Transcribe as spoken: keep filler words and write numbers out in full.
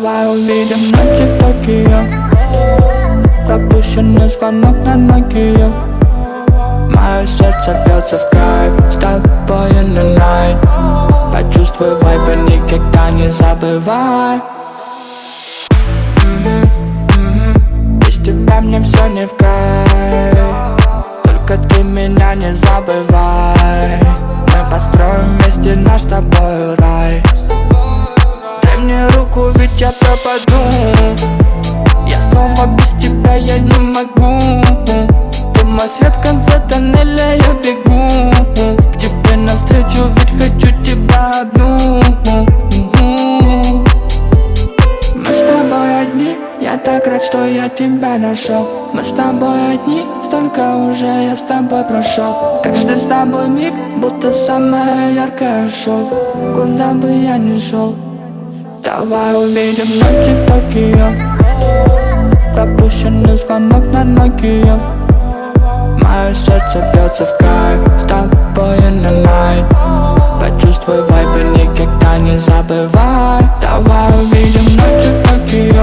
Давай увидим ночи в Токио, пропущенный звонок на Nokia. Мое сердце бьется в кайф с тобой in the night. Почувствуй вайб и никогда не забывай. Без тебя мне все не в кайф, только ты меня не забывай. Мы построим вместе наш с тобой рай. Дай мне руку, ведь я пропаду. Я снова без тебя, я не могу. Ты мой свет в конце тоннеля, я бегу к тебе навстречу, ведь хочу тебя одну. Мы с тобой одни, я так рад, что я тебя нашел. Мы с тобой одни, столько уже я с тобой прошел. Каждый с тобой миг, будто самое яркое шоу. Куда бы я ни шел, давай увидим ночи в Токио, пропущенный звонок на Nokia. Мое сердце бьется в кайф с тобой in the night. Почувствуй вайб и никогда не забывай. Давай увидим ночи в Токио,